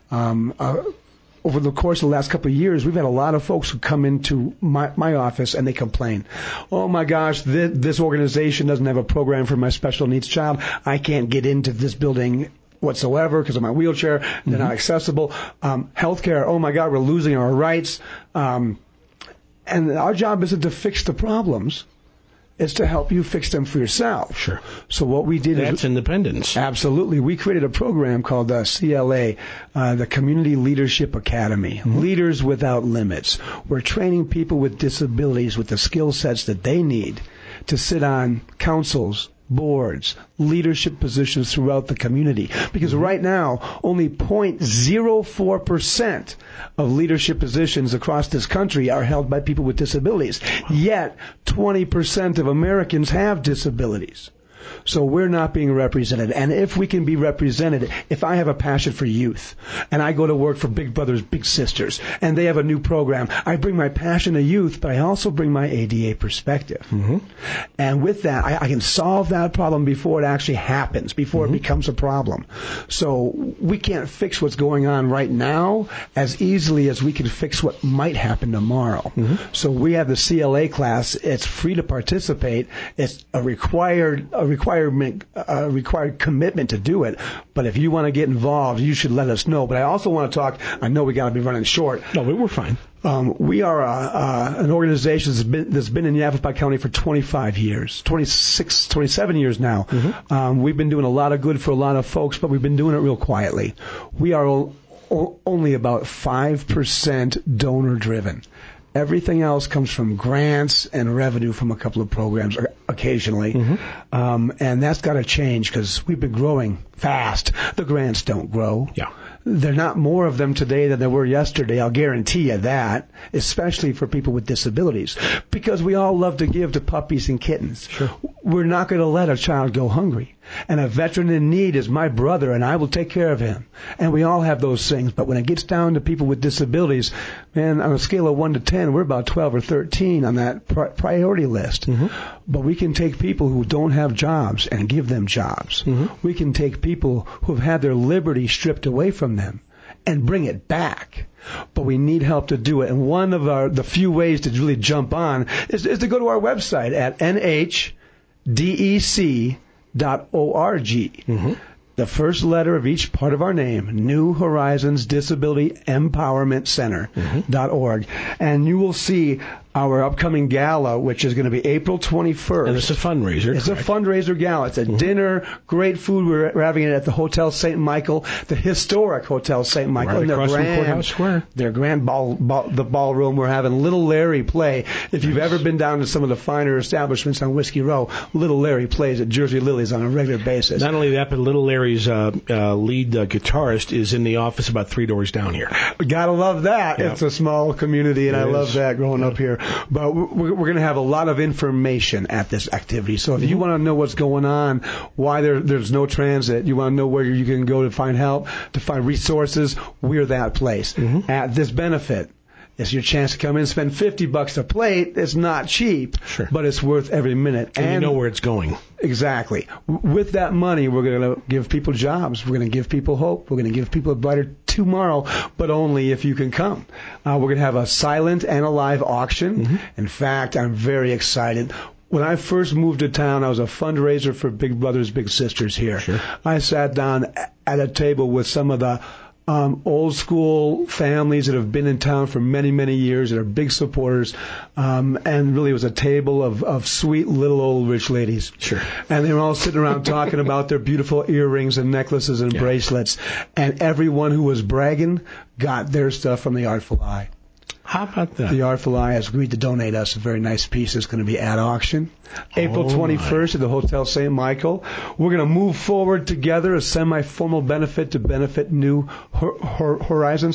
[SPEAKER 27] Over the course of the last couple of years, we've had a lot of folks who come into my office and they complain, oh my gosh, this organization doesn't have a program for my special needs child. I can't get into this building whatsoever because of my wheelchair. They're not accessible. Healthcare, oh my God, we're losing our rights. And our job isn't to fix the problems. It's to help you fix them for yourself.
[SPEAKER 2] Sure.
[SPEAKER 27] So what we did
[SPEAKER 2] That's independence.
[SPEAKER 27] Absolutely. We created a program called CLA, the Community Leadership Academy, Leaders Without Limits. We're training people with disabilities with the skill sets that they need to sit on councils, boards, leadership positions throughout the community. Because right now, only 0.04% of leadership positions across this country are held by people with disabilities. Yet, 20% of Americans have disabilities. So we're not being represented. And if we can be represented, if I have a passion for youth, and I go to work for Big Brothers Big Sisters, and they have a new program, I bring my passion to youth, but I also bring my ADA perspective. And with that, I can solve that problem before it actually happens, before it becomes a problem. So we can't fix what's going on right now as easily as we can fix what might happen tomorrow. So we have the CLA class. It's free to participate. It's a required commitment to do it. But if you want to get involved, you should let us know. But I also want to talk. I know we got to be running short.
[SPEAKER 2] No, we're fine.
[SPEAKER 27] We are an organization that's been in Yavapai County for 25 years, 26, 27 years now. We've been doing a lot of good for a lot of folks, but we've been doing it real quietly. We are only about 5% donor driven. Everything else comes from grants and revenue from a couple of programs occasionally. And that's got to change because we've been growing fast. The grants don't grow. There are not more of them today than there were yesterday. I'll guarantee you that, especially for people with disabilities, because we all love to give to puppies and kittens. We're not going to let a child go hungry. And a veteran in need is my brother, and I will take care of him. And we all have those things. But when it gets down to people with disabilities, man, on a scale of 1 to 10, we're about 12 or 13 on that priority list. But we can take people who don't have jobs and give them jobs. We can take people who have had their liberty stripped away from them and bring it back. But we need help to do it. And one of the few ways to really jump on is to go to our website at nhdec.org. the first letter of each part of our name, New Horizons Disability Empowerment Center.org. And you will see our upcoming gala, which is going to be April 21st.
[SPEAKER 2] And it's a fundraiser.
[SPEAKER 27] It's a fundraiser gala. It's a dinner, great food. We're having it at the Hotel St. Michael, the historic Hotel St. Michael.
[SPEAKER 2] Right across from Courthouse Square.
[SPEAKER 27] Their grand the ballroom. We're having Little Larry play. If you've ever been down to some of the finer establishments on Whiskey Row, Little Larry plays at Jersey Lilies on a regular basis.
[SPEAKER 2] Not only that, but Little Larry's lead guitarist is in the office about 3 doors down here.
[SPEAKER 27] Gotta love that.
[SPEAKER 2] Yep.
[SPEAKER 27] It's a small community, and I love that growing up here. But we're going to have a lot of information at this activity. So if you want to know what's going on, why there's no transit, you want to know where you can go to find help, to find resources, we're that place. At this benefit, it's your chance to come in and spend $50 a plate. It's not cheap, but it's worth every minute.
[SPEAKER 2] And you know where it's going.
[SPEAKER 27] Exactly. With that money, we're going to give people jobs. We're going to give people hope. We're going to give people a brighter tomorrow, but only if you can come. We're going to have a silent and a live auction. In fact, I'm very excited. When I first moved to town, I was a fundraiser for Big Brothers Big Sisters here. I sat down at a table with some of the old school families that have been in town for many, many years, that are big supporters, and really it was a table of sweet little old rich ladies. And they were all sitting around talking about their beautiful earrings and necklaces and bracelets, and everyone who was bragging got their stuff from the Artful Eye.
[SPEAKER 2] How about that?
[SPEAKER 27] The Artful Eye has agreed to donate us a very nice piece that's going to be at auction. April 21st at the Hotel St. Michael. We're going to move forward together, a semi-formal benefit to benefit New Horizons.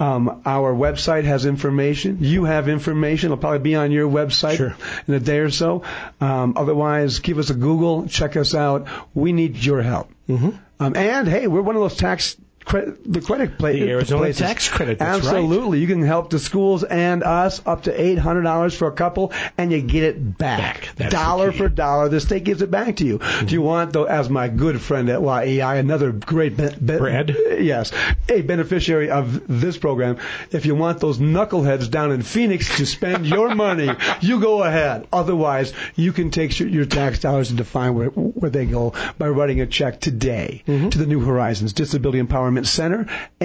[SPEAKER 27] Our website has information. You have information. It'll probably be on your website in a day or so. Otherwise, give us a Google. Check us out. We need your help. And, hey, we're one of those the credit places.
[SPEAKER 2] The Arizona tax credit, that's
[SPEAKER 27] Absolutely. You can help the schools and us up to $800 for a couple, and you get it back. Dollar for dollar. The state gives it back to you. Do you want, though, as my good friend at YEI, another great
[SPEAKER 2] Brad?
[SPEAKER 27] Yes, a beneficiary of this program, if you want those knuckleheads down in Phoenix to spend your money, you go ahead. Otherwise, you can take your tax dollars and define where they go by writing a check today to the New Horizons Disability Empowerment Center,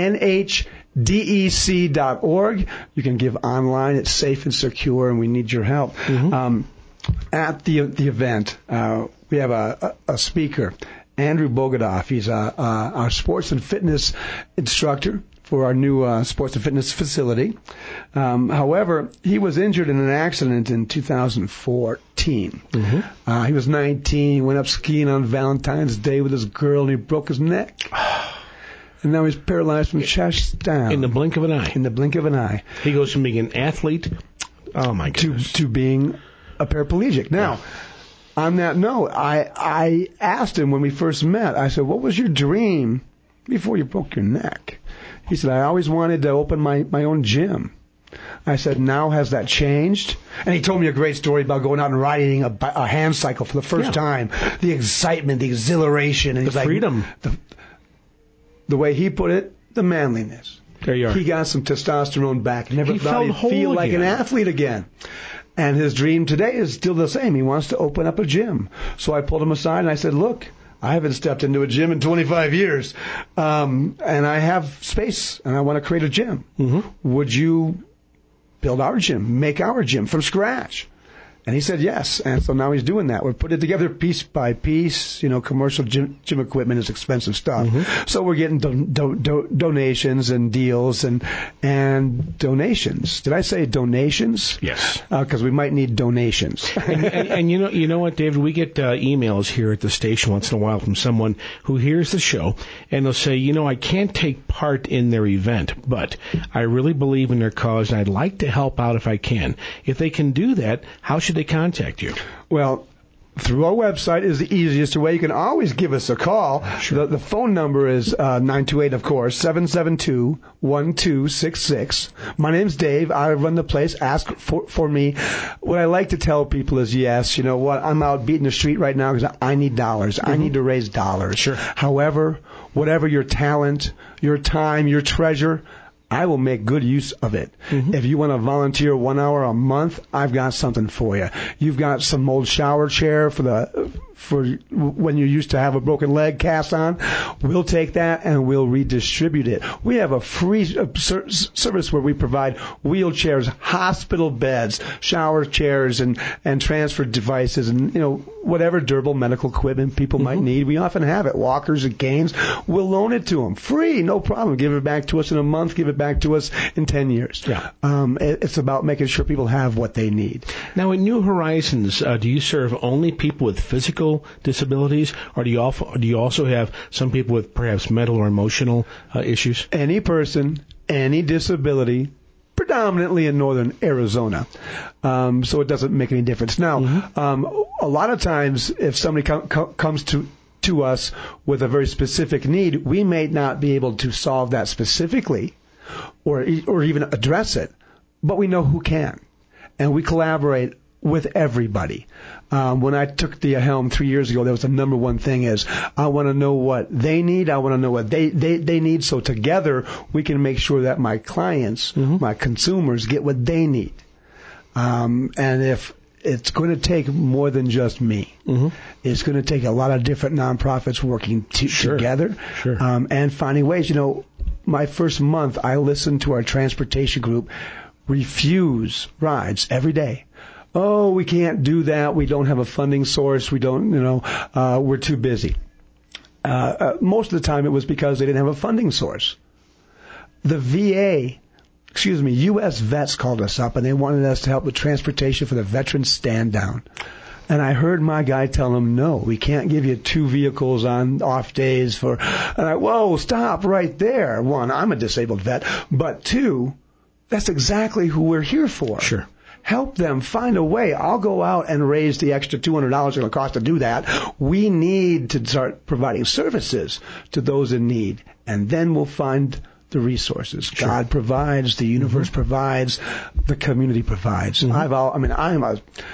[SPEAKER 27] NHDEC.org. You can give online. It's safe and secure, and we need your help. At the event, we have a speaker, Andrew Bogodoff. He's our sports and fitness instructor for our new sports and fitness facility. However, he was injured in an accident in 2014. He was 19. He went up skiing on Valentine's Day with his girl, and he broke his neck. And now he's paralyzed from chest down.
[SPEAKER 2] In the blink of an eye.
[SPEAKER 27] In the blink of an eye.
[SPEAKER 2] He goes from being an athlete, oh my goodness,
[SPEAKER 27] to being a paraplegic. Now, on that note, I asked him when we first met, I said, what was your dream before you broke your neck? He said, I always wanted to open my own gym. I said, now has that changed? And he told me a great story about going out and riding a hand cycle for the first time. The excitement, the exhilaration. And
[SPEAKER 2] the freedom.
[SPEAKER 27] The way he put it, the manliness.
[SPEAKER 2] There you are.
[SPEAKER 27] He got some testosterone back. Never
[SPEAKER 2] he
[SPEAKER 27] thought he'd feel like an athlete again. And his dream today is still the same. He wants to open up a gym. So I pulled him aside and I said, look, I haven't stepped into a gym in 25 years. And I have space and I want to create a gym. Would you build our gym, make our gym from scratch? And he said yes, and so now he's doing that. We're putting it together piece by piece. You know, commercial gym equipment is expensive stuff. So we're getting donations and deals and donations. Did I say donations?
[SPEAKER 2] Yes.
[SPEAKER 27] Because we might need donations.
[SPEAKER 2] and you know what, David? We get emails here at the station once in a while from someone who hears the show, and they'll say, I can't take part in their event, but I really believe in their cause, and I'd like to help out if I can. If they can do that, how should they contact you?
[SPEAKER 27] Well, through our website is the easiest way. You can always give us a call. The phone number is 928, of course, 772-1266. My name's Dave. I run the place. Ask for me. What I like to tell people is, yes, you know what, I'm out beating the street right now because I need dollars. I need to raise dollars. However, whatever your talent, your time, your treasure, I will make good use of it. If you want to volunteer 1 hour a month, I've got something for you. You've got some old shower chair for the for when you used to have a broken leg cast on, we'll take that and we'll redistribute it. We have a free service where we provide wheelchairs, hospital beds, shower chairs, and transfer devices, and whatever durable medical equipment people might need. We often have it, walkers and canes. We'll loan it to them free, no problem. Give it back to us in a month. Give it back to us in 10 years.
[SPEAKER 2] Yeah.
[SPEAKER 27] It's about making sure people have what they need.
[SPEAKER 2] Now, in New Horizons, do you serve only people with physical disabilities, or do you also have some people with perhaps mental or emotional issues?
[SPEAKER 27] Any person, any disability, predominantly in northern Arizona. So it doesn't make any difference. Now, a lot of times if somebody comes to us with a very specific need, we may not be able to solve that specifically or even address it, but we know who can. And we collaborate with everybody. When I took the helm 3 years ago, that was the number one thing is I want to know what they need. I want to know what they need. So together we can make sure that my clients, my consumers get what they need. And if it's going to take more than just me, it's going to take a lot of different nonprofits working together and finding ways. My first month, I listened to our transportation group refuse rides every day. Oh, we can't do that. We don't have a funding source. We don't, we're too busy. Most of the time it was because they didn't have a funding source. The U.S. vets called us up and they wanted us to help with transportation for the veterans stand down. And I heard my guy tell them, no, we can't give you 2 vehicles on off days whoa, stop right there. 1, I'm a disabled vet, but 2, that's exactly who we're here for.
[SPEAKER 2] Sure.
[SPEAKER 27] Help them find a way. I'll go out and raise the extra $200 it's going to cost to do that. We need to start providing services to those in need, and then we'll find the resources. Sure. God provides, the universe provides, the community provides. I'm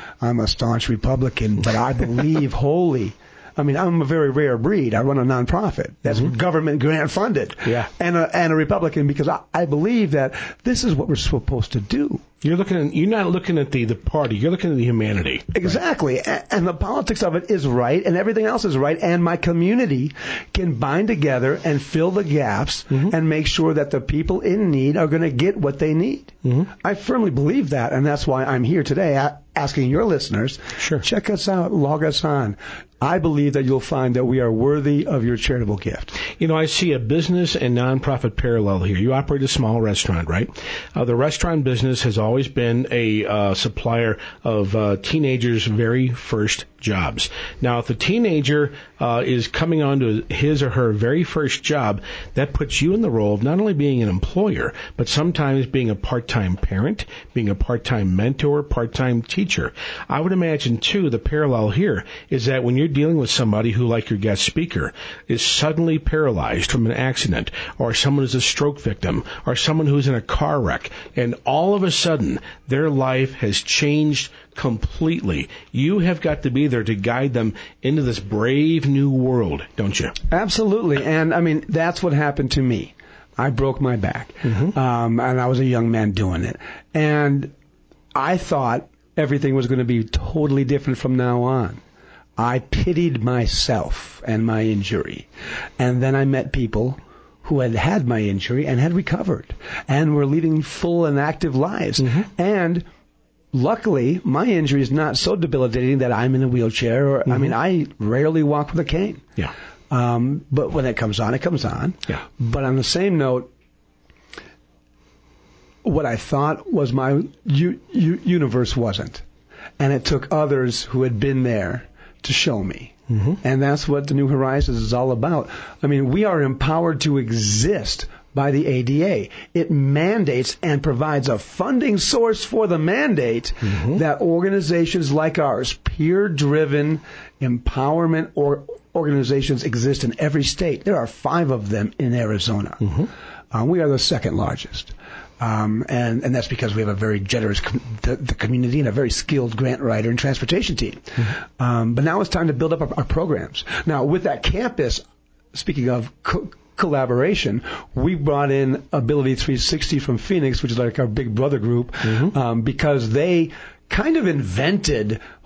[SPEAKER 27] a staunch Republican, but I believe wholly. I'm a very rare breed. I run a nonprofit that's government grant funded, and a Republican because I believe that this is what we're supposed to do.
[SPEAKER 2] You're not looking at the party. You're looking at the humanity.
[SPEAKER 27] Exactly. Right. And the politics of it is right, and everything else is right, and my community can bind together and fill the gaps and make sure that the people in need are going to get what they need. I firmly believe that, and that's why I'm here today asking your listeners, check us out, log us on. I believe that you'll find that we are worthy of your charitable gift.
[SPEAKER 2] I see a business and nonprofit parallel here. You operate a small restaurant, right? The restaurant business has always been a supplier of teenagers' very first jobs. Now, if the teenager is coming on to his or her very first job, that puts you in the role of not only being an employer, but sometimes being a part-time parent, being a part-time mentor, part-time teacher. I would imagine, too, the parallel here is that when you're dealing with somebody who, like your guest speaker, is suddenly paralyzed from an accident, or someone who's a stroke victim, or someone who's in a car wreck, and all of a sudden their life has changed completely. You have got to be there to guide them into this brave new world, don't you?
[SPEAKER 27] Absolutely. And that's what happened to me. I broke my back. And I was a young man doing it. And I thought everything was going to be totally different from now on. I pitied myself and my injury. And then I met people who had my injury and had recovered and were leading full and active lives. And luckily, my injury is not so debilitating that I'm in a wheelchair. I rarely walk with a cane.
[SPEAKER 2] Yeah.
[SPEAKER 27] But when it comes on, it comes on.
[SPEAKER 2] Yeah.
[SPEAKER 27] But on the same note, what I thought was my universe wasn't. And it took others who had been there to show me. And that's what the New Horizons is all about. We are empowered to exist by the ADA. It mandates and provides a funding source for the mandate that organizations like ours, peer-driven empowerment organizations, exist in every state. There are 5 of them in Arizona. We are the second largest. And that's because we have a very generous the community and a very skilled grant writer and transportation team. But now it's time to build up our programs. Now, with that campus, speaking of collaboration, we brought in Ability 360 from Phoenix, which is like our big brother group, because they kind of invented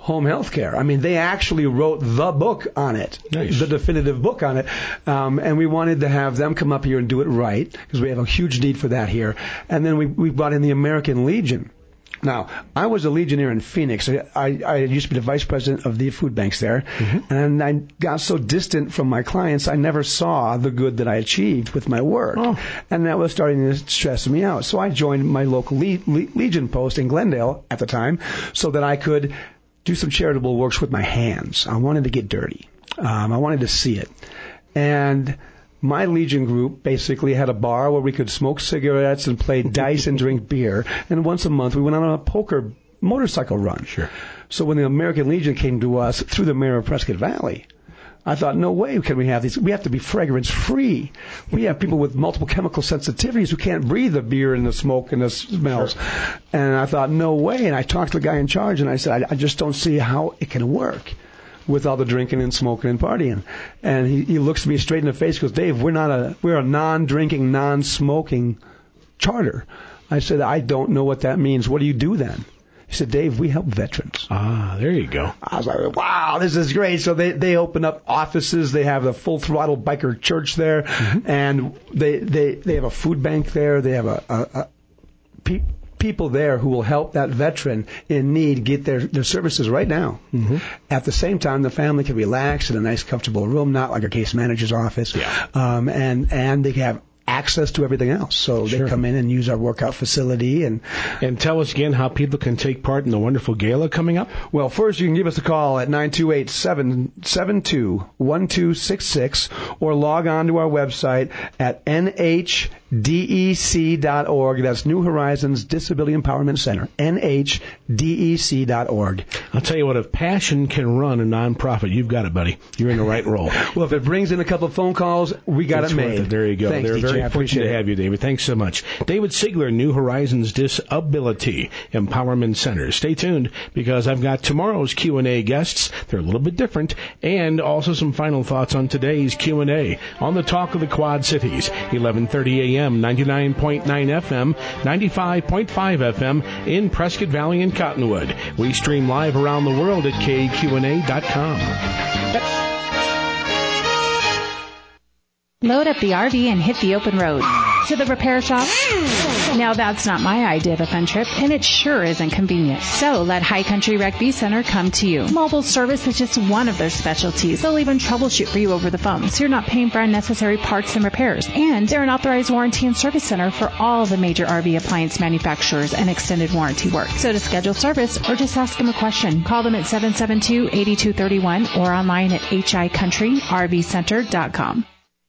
[SPEAKER 27] home health care. I mean, they actually wrote the book on it, the definitive book on it, and we wanted to have them come up here and do it right, because we have a huge need for that here. And then we brought in the American Legion. Now, I was a Legionnaire in Phoenix. I used to be the vice president of the food banks there, and I got so distant from my clients, I never saw the good that I achieved with my work, and that was starting to stress me out. So I joined my local Legion post in Glendale at the time so that I could do some charitable works with my hands. I wanted to get dirty. I wanted to see it. And my Legion group basically had a bar where we could smoke cigarettes and play dice and drink beer. And once a month, we went on a poker motorcycle run. Sure. So when the American Legion came to us through the mayor of Prescott Valley, I thought, no way can we have these. We have to be fragrance-free. We have people with multiple chemical sensitivities who can't breathe the beer and the smoke and the smells. Sure. And I thought, no way. And I talked to the guy in charge, and I said, I just don't see how it can work with all the drinking and smoking and partying. And he looks me straight in the face and goes, Dave, we're a non-drinking, non-smoking charter. I said, I don't know what that means. What do you do then? He said, Dave, we help veterans.
[SPEAKER 2] Ah, there you go.
[SPEAKER 27] I was like, wow, this is great. So they open up offices. They have a full throttle biker church there, and they have a food bank there. They have people there who will help that veteran in need get their services right now. At the same time, the family can relax in a nice, comfortable room, not like a case manager's office. Yeah. And they have access to everything else. So they come in and use our workout facility. And
[SPEAKER 2] tell us again how people can take part in the wonderful gala coming up.
[SPEAKER 27] Well, first you can give us a call at 928-772-1266 or log on to our website at NHDEC.org. That's New Horizons Disability Empowerment Center, NHDEC.org.
[SPEAKER 2] I'll tell you what, if passion can run a nonprofit, you've got it, buddy. You're in the right role.
[SPEAKER 27] Well, if it brings in a couple of phone calls, we got it made.
[SPEAKER 2] There you go.
[SPEAKER 27] Thanks,
[SPEAKER 2] They're
[SPEAKER 27] DJ.
[SPEAKER 2] very fortunate to have you, David. Thanks so much. David Siegler, New Horizons Disability Empowerment Center. Stay tuned, because I've got tomorrow's Q&A guests. They're a little bit different, and also some final thoughts on today's Q&A on the Talk of the Quad Cities, 11:30 a.m., 99.9 FM, 95.5 FM in Prescott Valley and Cottonwood. We stream live around the world at KQNA.com.
[SPEAKER 13] Load up the RV and hit the open road. To the repair shop? Now that's not my idea of a fun trip, and it sure isn't convenient. So let High Country Rec V Center come to you. Mobile service is just one of their specialties. They'll even troubleshoot for you over the phone, so you're not paying for unnecessary parts and repairs. And they're an authorized warranty and service center for all the major RV appliance manufacturers and extended warranty work. So to schedule service or just ask them a question, call them at 772-8231 or online at hicountryrvcenter.com.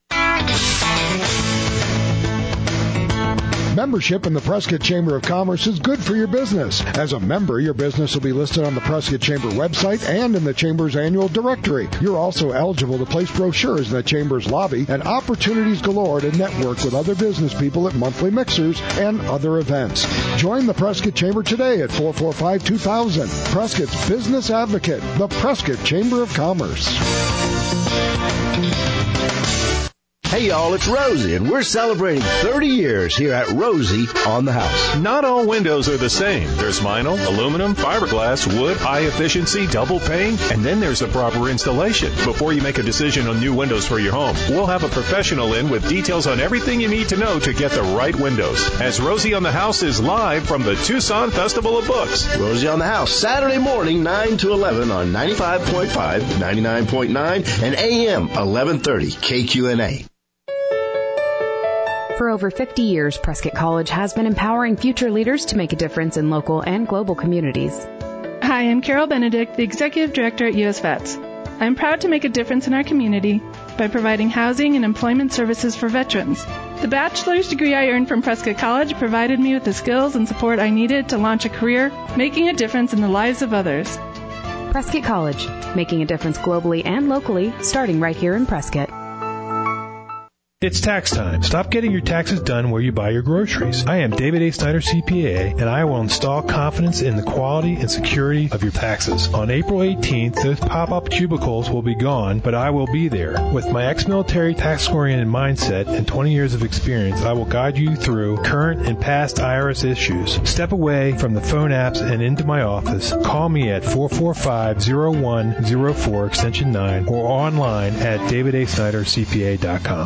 [SPEAKER 7] Membership in the Prescott Chamber of Commerce is good for your business. As a member, your business will be listed on the Prescott Chamber website and in the Chamber's annual directory. You're also eligible to place brochures in the Chamber's lobby and opportunities galore to network with other business people at monthly mixers and other events. Join the Prescott Chamber today at 445-2000. Prescott's Business Advocate, the Prescott Chamber of Commerce.
[SPEAKER 4] Hey y'all, it's Rosie, and we're celebrating 30 years here at Rosie on the House.
[SPEAKER 5] Not all windows are the same. There's vinyl, aluminum, fiberglass, wood, high efficiency, double pane, and then there's the proper installation. Before you make a decision on new windows for your home, we'll have a professional in with details on everything you need to know to get the right windows. As Rosie on the House is live from the Tucson Festival of Books.
[SPEAKER 4] Rosie on the House, Saturday morning, 9 to 11 on 95.5, 99.9, and AM 1130 KQNA.
[SPEAKER 13] For over 50 years, Prescott College has been empowering future leaders to make a difference in local and global communities.
[SPEAKER 6] Hi, I'm Carol Benedict, the Executive Director at US Vets. I'm proud to make a difference in our community by providing housing and employment services for veterans. The bachelor's degree I earned from Prescott College provided me with the skills and support I needed to launch a career making a difference in the lives of others.
[SPEAKER 13] Prescott College, making a difference globally and locally, starting right here in Prescott.
[SPEAKER 8] It's tax time. Stop getting your taxes done where you buy your groceries. I am David A. Snyder, CPA, and I will install confidence in the quality and security of your taxes. On April 18th, those pop-up cubicles will be gone, but I will be there. With my ex-military tax-oriented mindset and 20 years of experience, I will guide you through current and past IRS issues. Step away from the phone apps and into my office. Call me at 445-0104 extension 9 or online at davidasnydercpa.com.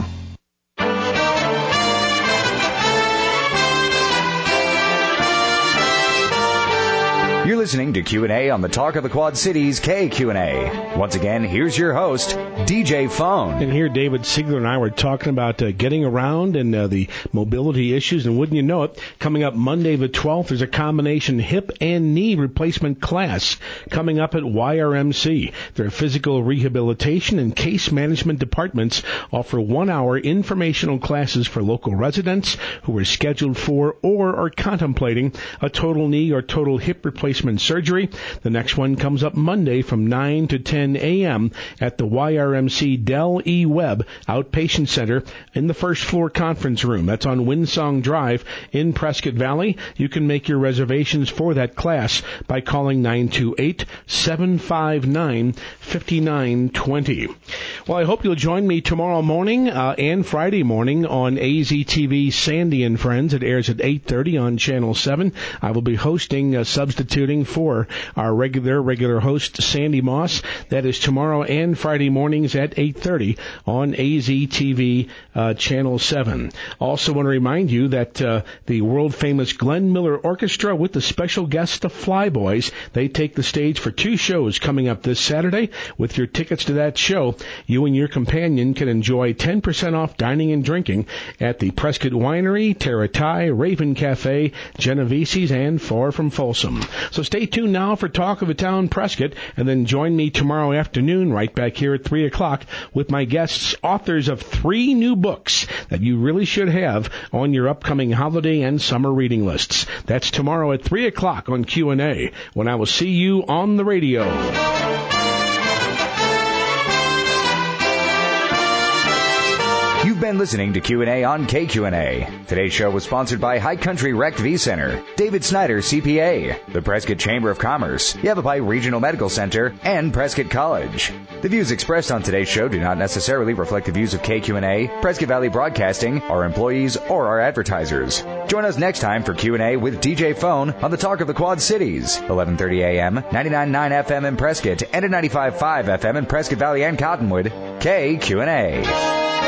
[SPEAKER 1] You're listening to Q&A on the Talk of the Quad Cities KQNA. Once again, here's your host, DJ Phone.
[SPEAKER 2] And here, David Siegler and I were talking about getting around and the mobility issues. And wouldn't you know it, coming up Monday the 12th, there's a combination hip and knee replacement class coming up at YRMC. Their physical rehabilitation and case management departments offer 1-hour informational classes for local residents who are scheduled for or are contemplating a total knee or total hip replacement surgery. The next one comes up Monday from 9 to 10 a.m. at the YRMC Dell E. Webb Outpatient Center in the first floor conference room. That's on Windsong Drive in Prescott Valley. You can make your reservations for that class by calling 928-759-5920. Well, I hope you'll join me tomorrow morning and Friday morning on AZTV Sandy and Friends. It airs at 8:30 on Channel 7. I will be hosting substituting for our regular host, Sandy Moss. That is tomorrow and Friday mornings at 8:30 on AZTV Channel 7. Also want to remind you that the world-famous Glenn Miller Orchestra with the special guest, the Flyboys, they take the stage for 2 shows coming up this Saturday. With your tickets to that show, you and your companion can enjoy 10% off dining and drinking at the Prescott Winery, Taratai, Raven Cafe, Genovese's, and Far From Folsom. So stay tuned now for Talk of the Town Prescott, and then join me tomorrow afternoon right back here at 3 o'clock with my guests, authors of 3 new books that you really should have on your upcoming holiday and summer reading lists. That's tomorrow at 3 o'clock on Q&A, when I will see you on the radio.
[SPEAKER 1] You've been listening to Q&A on KQNA. Today's show was sponsored by High Country Rec V Center, David Snyder CPA, the Prescott Chamber of Commerce, Yavapai Regional Medical Center, and Prescott College. The views expressed on today's show do not necessarily reflect the views of KQNA, Prescott Valley Broadcasting, our employees, or our advertisers. Join us next time for Q&A with DJ Phone on the Talk of the Quad Cities, 11:30 a.m., 99.9 FM in Prescott, and at 95.5 FM in Prescott Valley and Cottonwood. KQNA.